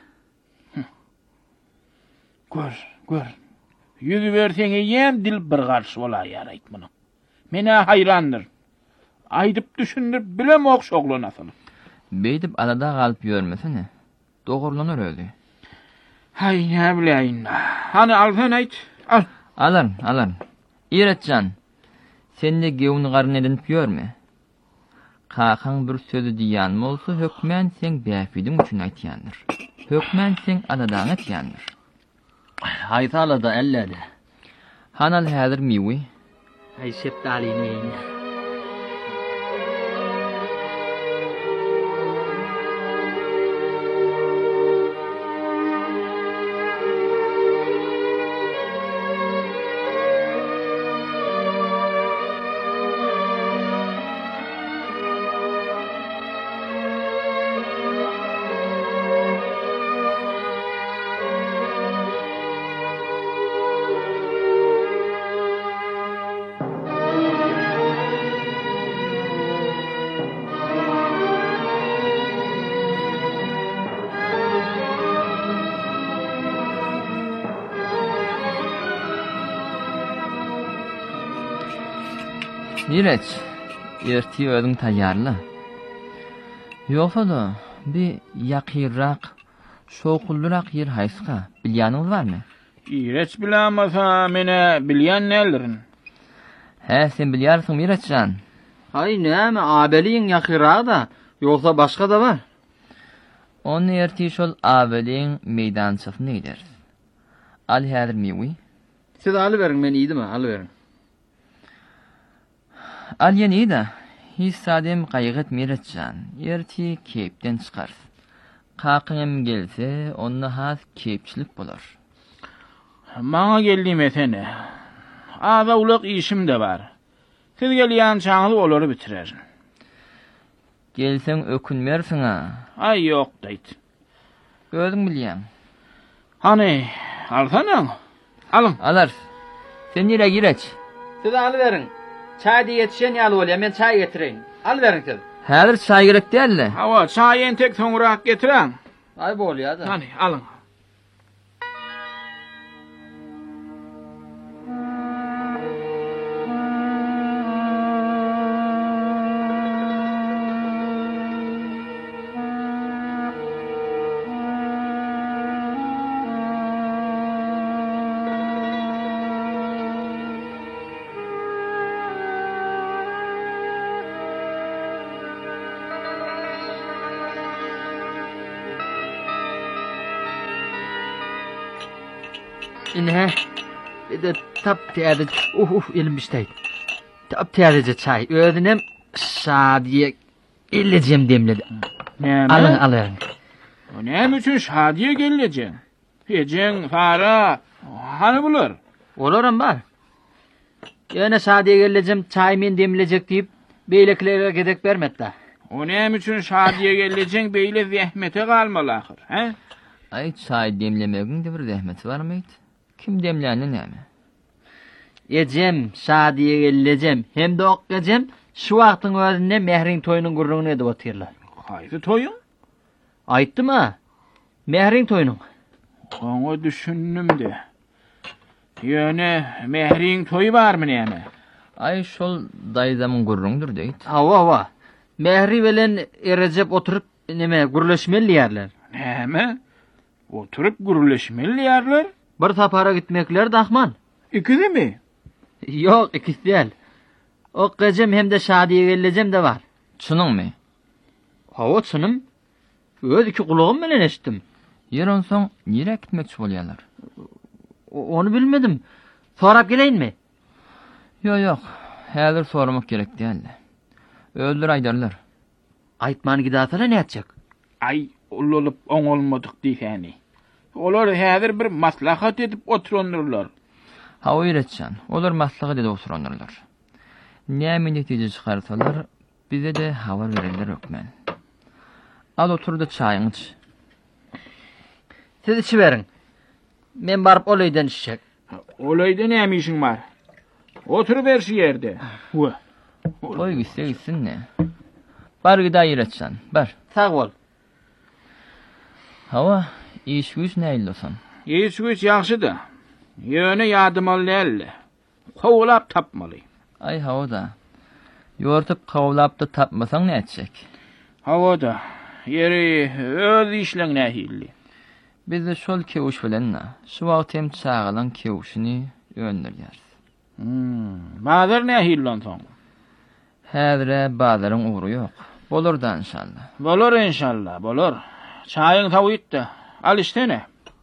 Gör. Yüzü verseňe ýem dil bir garşy bolar ýaraýt muny. Mene hayrandyr. Aýdyp düşündir bilem okşoglanasyň. Beýdip alada galyp ýörmesene. Dogurlanar özi. Hay ne bileýin. Hani alsan aýt. Al. Alan. İretcan. Sen de gewün garyn edinip ýörme. Kakan bir sözü diýän bolsa hökmen sen bäfidiň üçin aýtýandyr. Hökmen sen aladan etýändir. Haytala da ellede. Hanal häzir miwi? Hay şepdaliýyn. Nireç, erti ödün tayyarlı. Yoksa da bir yakirrak, şokullurak yer hayska, bilyanınız var mı? İreç bilamasa mene bilyan nellerin? He, sen bilyarsın Mireçcan. Ay näme abeliň yakirağı da, yoksa başka da var. Onu erti şol abeliň meydançysyny eder. Al häzir miwi. Siz alıverin, men iýdimi? Alıverin. Al ýene de, hiç sadem gaýgat Mireçcan, erti kepden çykar. Kakınym gelse, onda has kepçilik bolar. Maňa geldim etene. Ada ulak işim de var. Siz gelýän çaňyzy olary bitirer. Gelsen ökünmersiň ha. Ay yok deyt. Özüň bilýän. Hani, alsana. Alın. Alar. Sen nire gireç. Siz alıverin. Çay diye yetişen yalı olya, men çay getireyin. Alıverin siz. Häzir çay gerek dälle. Hawa, çay entek soňrak getiren. Ay bol ya da. Hani, alın. İnhe. Bir de tap tiyade. Elim biştey. Tap tiyadece çay. Ödünem Şadiye illecem demledi. Näme? Alın. O näme üçin Şadiye geleceğim? Hecen, fara, hani bular? Olaram bar. Yine Şadiye geleceğim, çay men demleyecek deyip beylekilere gedek bermetdi. O näme üçin Şadiye geleceğim, beyle zähmete galmaly ahir, he? Ay çay demlemegiň de bir zähmeti barmydy? Kim demläni näme? Ecem, Şadiye geleceğim, hem de okuyacağım, şu vaktin özünde mehrin toyunun gurrunu edip oturlar. Haydi toyun? Aytdı mı? Mehrin toyunun. Onu düşündüm de. Yöne mehrin toyu var mı näme? Ay şol daýzamyň gurrundur deyit. Hava. Mehri bilen Recep oturup neme gurleşmeli yerler. Näme? Oturup gurleşmeli yerler? Bir tapara gitmekler dahman. İkisi mi? Yok, ikisi değil. Okuyacağım hem de Şadiye geleceğim de var. Çynyň mı? Hava çynım. Öz iki kulağım bilen eşitdim. Yer onsoň nire gitmekçi bolýarlar? Onu bilmedim. Sorap geleyin mi? Yok. Häzir soramak gerek däl. Öldür aýdarlar. Aýtmany gidasana ne etjek? Ay, olup oňolmadyk diýsäni. Olar häzir bir maslahat edip oturandyrlar. Hawa ýeretçän. Olar maslahat edip oturandyrlar. Näme netije çykarsalar, bize de habar verirler ökmen. Al otur da çayını iç. Siz içiverin. Men barıp olaydan içecek. Olayda näme işin var? Oturup her şu yerde. Oy gitsin ne? Bar gida ýeretçän. Bar. Sağ ol. Hawa, iş güç näýildosan? İş güç ýaxşy da. Ýöne ýadymly elle. Howlap tapmaly. Ay hawa da. Ýortup kawlap da tapmasaň ne etjek? Hawa da. Yeri öz işleň nähilli. Biz de şol kewuş bilen şu wagt hem çağılan kewuşyny öndürýär. Bazar nähilli onsoň? Häzire bazaryň uğru ýok. Bolar da inşallah. Bolar inşallah, bolar. Çayıň tawytdy. Al iştene.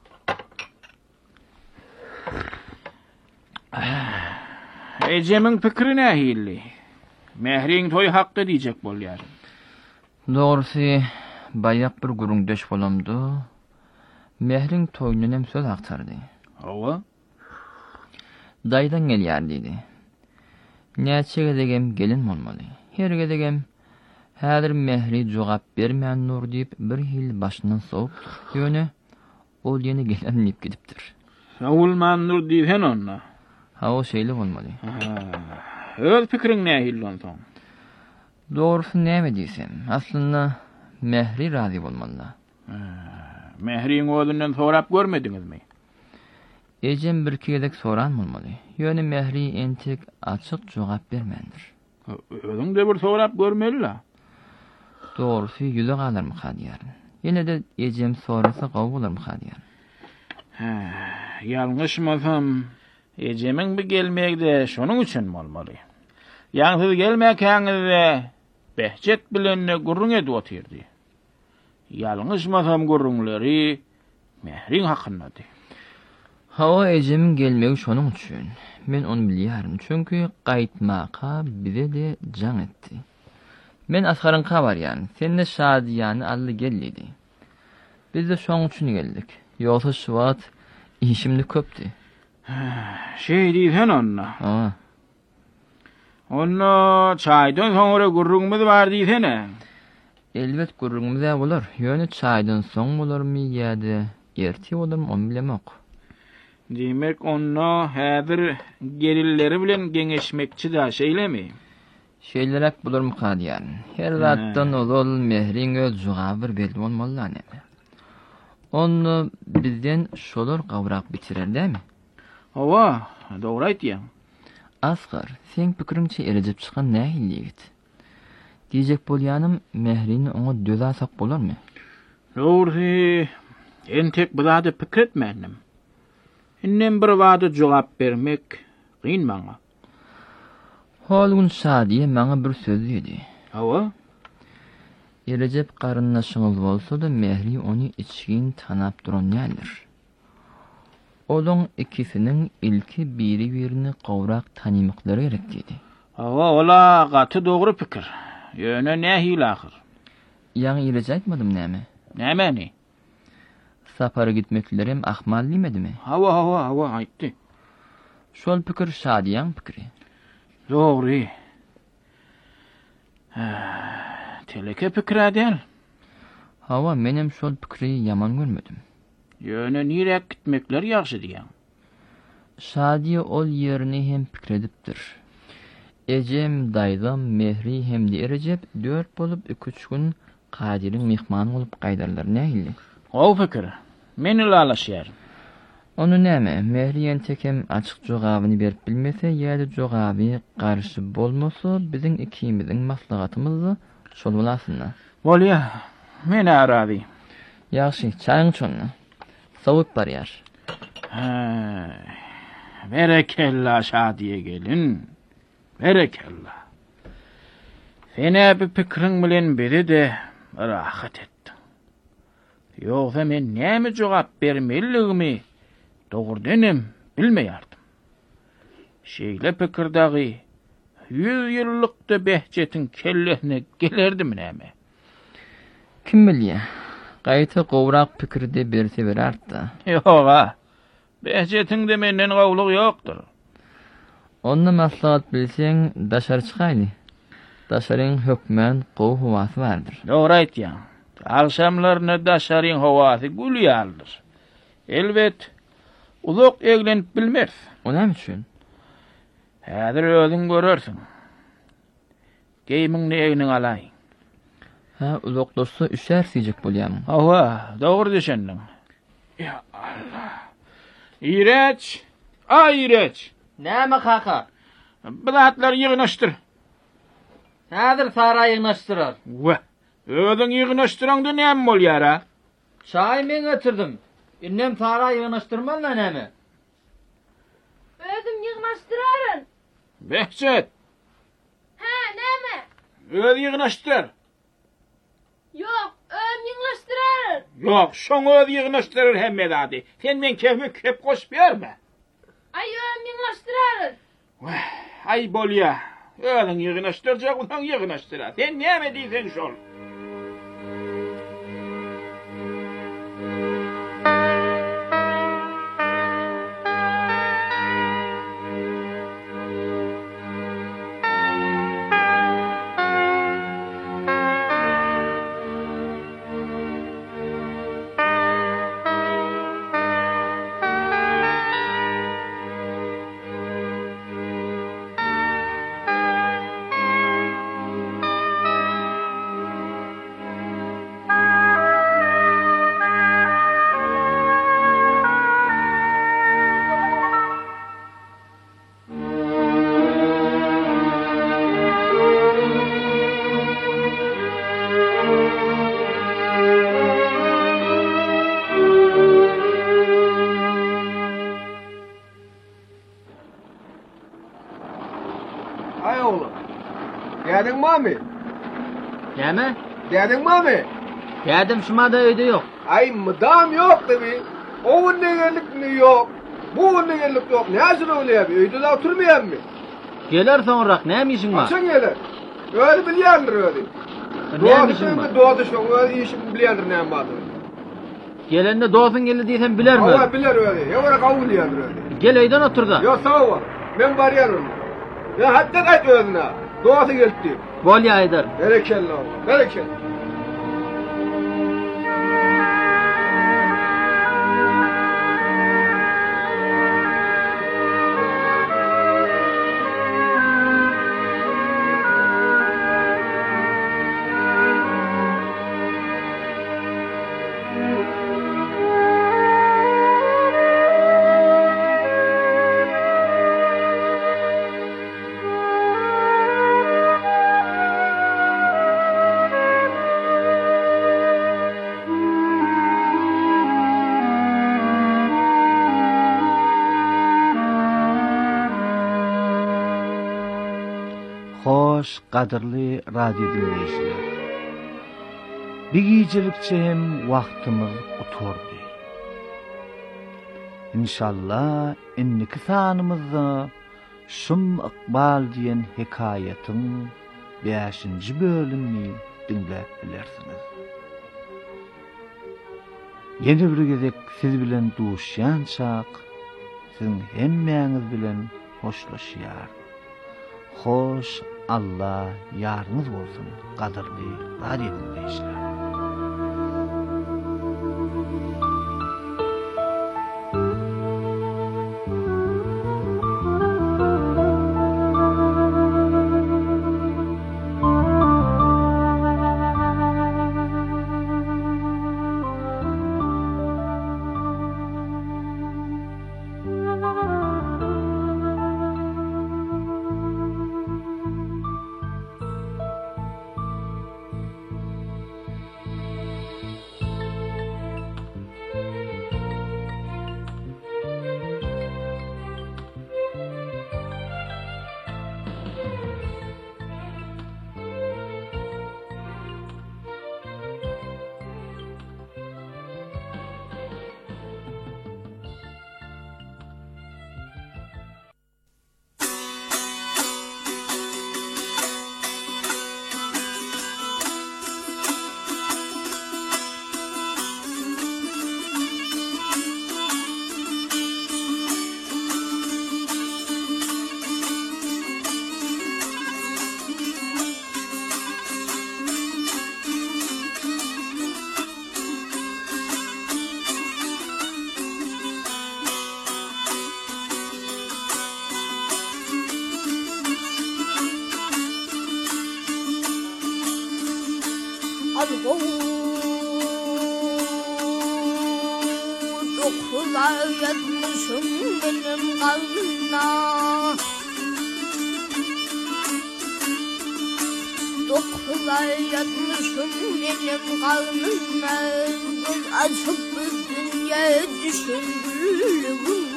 Ejemiň pikiri nähilli? Mehriň toy haqqy diýjek bolýar. Dogrusy, baýak bir gurungdeş bolamdy. Mehriň toýuny hem söz aktardy. Hawa? Daýdan gelýär diýdi. Näçe degem gelin bolmaly. Herge degem häzir mehri jogap bermän nur diýip bir hil başynyň soğup, ýöne ol ýene gelen nip gidipdir. Sawulman nur diýsen onna. Hawa şeýle bolmaly. Öz pikiriň nähilli onsoň? Dogrusy näme diýsem, aslynda mehri razy bolmaly. Mehriň özünden sorap görmediňizmi? Ejem bir kiyedek soran bolmaly. Ýöne mehri entek açyk jogap bermendir. Özüň de bir sorap görmeli. Doğrusu yüze galarmy hadýar. Ýene de ejem sorasa gaw bolarmy hadýar. Ýalňyşmasam, ejemiň bir gelmegde şonuň üçin bolmaly. Ýaňsy gelmäkäňizde behjet bilen gurrun edip otyrdy. Ýalňyşmasam gurrunlary mehriň hakyndady. Hawa ejem gelmegi şonuň üçin. Men onu bilýärm, çünkü gaýtmaka bize de jan etdi. Men Asgaryňka barýan, senne Şadiýany ally geldi. Biz de şoň üçin geldik. Ýogsa şu wagt işimde köpdi. Şey diýsen onna. Ha. Onna çaýdan soňra gurrunmyz bar diýsene. Elbet gurrunmyz bolar. Ýöne çaýdan soň bolarmy ýa-da erti bolarmy onu bilemok. Demek onna häzir gerilleri bilen geňeşmekçi da şeýlemi? Şeýlerek bolarmy hadýar. Her zatdan ol mehriň öz jogaby berdi bolmaly. Onu bizden şolar gawrak bitirerlermi? Hawa, dogry aýtýaň. Asgar, sen pikiriňçe erejip çykan nähil ýigit? Diýjek bolýanym, mehrini oňa döz asak bolarmy? Dogry, en tek bu zady pikir etmänim. Innem bir wagty jogap bermek gyn maňa. Holgun Şadiýe maňa bir söz diýdi. Hawa? Erejip garynnaşyňyz bolsa da mehri onu içgin tanap duranýardyr. Olaň ikisiniň ilki biri-birini gawrak tanymyklary gerek diýdi. Hawa, ola gaty dogry pikir. Ýöne nähil ahyr? Ýa-ni ýerje aýtmadym näme? Nämäni? Sapara gitmeklerim ahmal diýmedimi? Hawa aýtdy. Şol pikir Şadiýaň pikiri. Dogry. Teleke pikir edel. Hawa, menem şol pikiri ýaman görmedim. Ýöne nirek gitmekler ýaxşy diýen. Şadiýe ol ýerini hem pikir edipdir. Ejem, daýdam, mehri hem de erejep 4 bolup 2-3 gün Kadiriň mehmany bolup gaýdarlar nähili? O pikir. Meni lalaşýar. Onu näme? Mehriýen tekem açyk jogabyny berip bilmese ýa-da jogaby garşy bolmasa biziň ikimiziň maslahatymyzy şol bolasynlar. Bolýa, men arazy. Ýaxşy, çaýyň çonna. Sowup barýar. Berekella Şadiýe gelin. Berekella. Sene bir pikiriň bilen biri de rahat etdi. Ýogsa men näme jogap bermeligimi dogrydenem bilmeýärdim. Şeýle pikirdagy 100 ýyllykda behjetiň kellesine gelerdimi näme? Kim bilýär? Gaýta gowrak pikirde berse berartda. Ýoga. Behjetiň de menden gawlyk ýokdur. Onu maslahat bilseň daşar çykaýly. Daşaryň hökmen gowy howasy bardyr. Dogry aýtýaň. Akşamlaryny daşaryň howasy gülýärdir. Elbet uzak eglenip bilmez. O näme üçin? Häzir özüň görersiň. Geýmiň negini alaý. Ha, uzak dostsa üşär siýjek bolýarmy? Hawa, dogry deşendiň. Ya Allah. İreç! Ay İreç! Näme kaka? Bilatlar ýygynaşdyr. Häzir sara ýygynaşdyrar. Wa, özüň ýygynaşdyraňda näme bolýar ha? Çay men getirdim. Innem sara ýygynaşdyrmanla näme? Özüm ýygynaşdyraryn. Behçet! Ha, näme? Öz ýygynaşdyr. Ýok, özüm ýygynaşdyraryn. Ýok, şoň öz ýygynaşdyrar hemme zady. Sen men kehme köp goş berme. Ay, özüm ýygynaşdyraryn. Wah, ay bolýar. Özüň ýygynaşdyrjak, ulan ýygynaşdyrar. Sen näme diýsen şol? mami? Näme? Dädin mami? Dädim şumada öýde ýok. Ay mıdam yok debi. O negelik yok. Bu negelik yok. Näzir öýläbi? Öýde de oturmaýanmy? Geler soňrak näme işiň bar? Kaçan geler? Öyle bilýändir öyle. Näme işiň bar? Doğdu şu öyle işim bilýändir näme bar. Gelende doýsun geldi diýsem bilermi? Awa biler öyle. Ýa-da gawy bilýändir öyle. Gel öýden oturda. Yo sağ ol. Men barýarym. Ya hatta gaýt özüne. Doğası geldi. Bolýa Aýdar. Berekelle ol. Berekelle. Hoş, qadırlı radio dinleyiciler. Bir gecelikçe hem vaktimiz uturdu. İnşallah inniki sanımızda Şum Iqbal diyen hikayetin 5. bölümünü dinlep bilersiniz. Yeni bir gezek siz bilen duşyan çaq, sizin hemmeňiz bilen hoşlaşýar. Hoş, Allah yarınız olsun, qadırlı radio dinleyiciler. Dokular yatmışım benim kalbimde. Dokular yatmışım benim kalbimde. Göz açıp bütün yer düşündüm.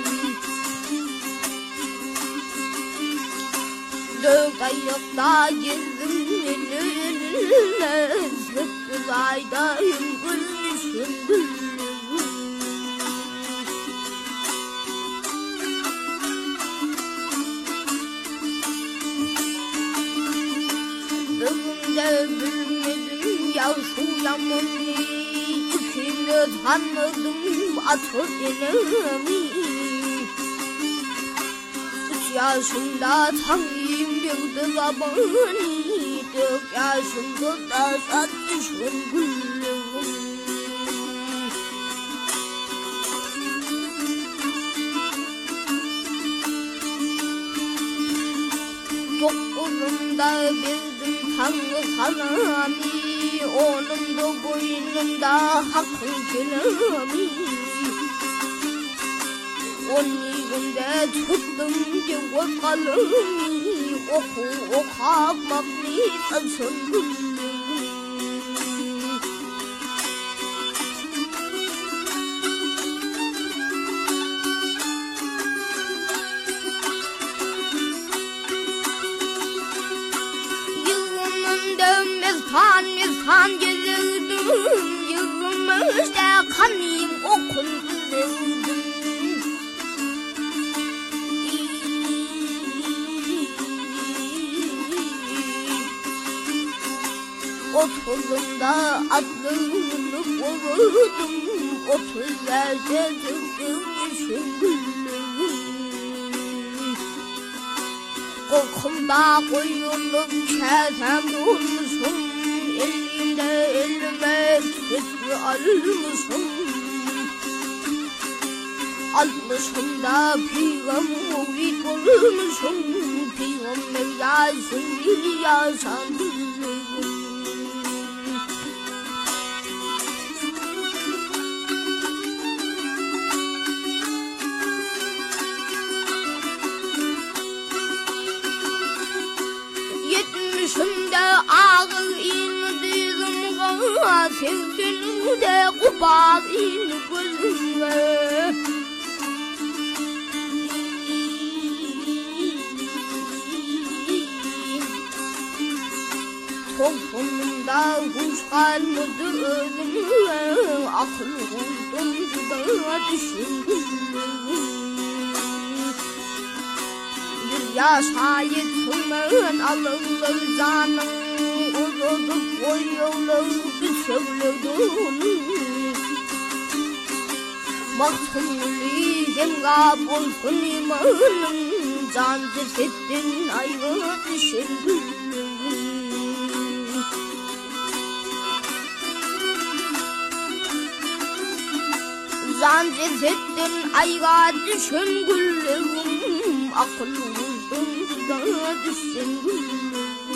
Dört ayakta gezdim eline. Sekiz aydayım gülmüşüm gülmüşüm. Bilmedim ya şu yamanı, ikini tanıdım atır elimi. 3 yaşında tanıyım gördü babanı, 4 yaşında da satmışım gülüm. Dokuzumda bildim Tanrı kalami, onun da boynunda hakkın kelami. 12'inde tuttum cevap kalami, oku okumak nisansun gülüm. Kan insan gezirdim, yığılmışta kanım okundu. Otuzumda aklımı vurdum, 30'larda tıkılmışım gülüm. Kokumda koyulup çetem durmuşum, elimde elime tüfü almışım. Almışım da peygamber olmuşum, peygamber yazsın bir yaşandım. Yetmişimde ağır indirdim kana, 80'de kupar in gözüme. Toplumda huş kalmadı özüme, akıl buldum da düşündüm. Bir yaşayıtımın alınır canım, uzudup koyulur bir söylediğim. Mahtumliyim kabulsun imanım, can cesettin ayrı düşündüm. Can cesettin ayrı düşün gülüm, akıl buldum da düşün gülüm.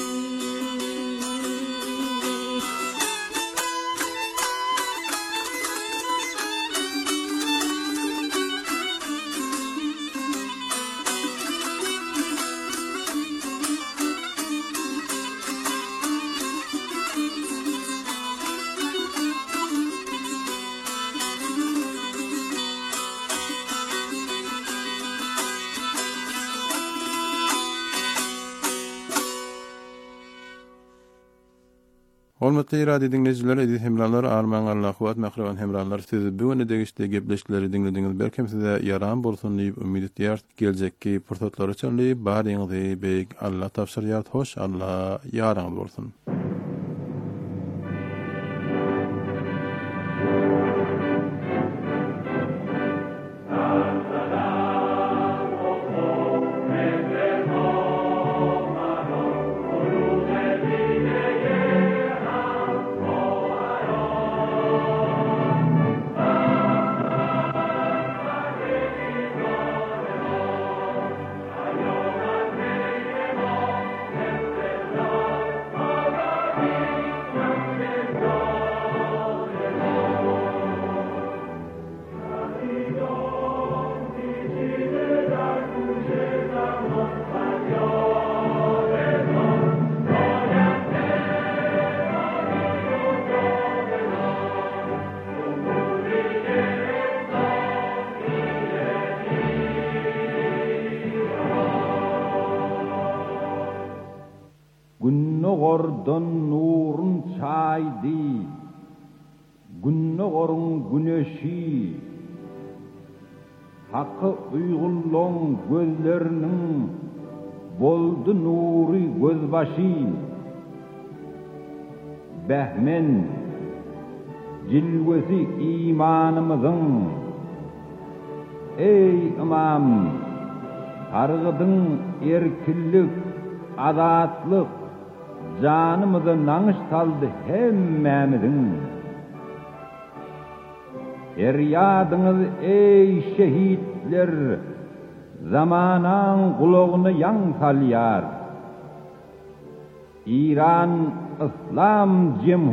Hormatly radio dinleyijiler, edip hemralar, arman Allah'uat mahrawan hemralar, sizi bu öne degişde gepleşikleri dinlediğiniz belkem size yaran bolsun diýip ümid edýär. Geljekki pursatlar üçin baryňyzy beýik Allah tapşyrýar. Hoş Allah yaraňyz bolsun. Günnogordan nurun çaydi, günnogorun güneşi, hakkı uygulluğun gözlerinin boldu nuri gözbaşı. Behmen cilvesi imanımızın, ey imam, targıdın erkillik, adatlık, canımızı nanış saldı hemmemizin. Feryadınız ey şehitler, zamanan kulağını yan salyar. İran İslam Cemhuriyeti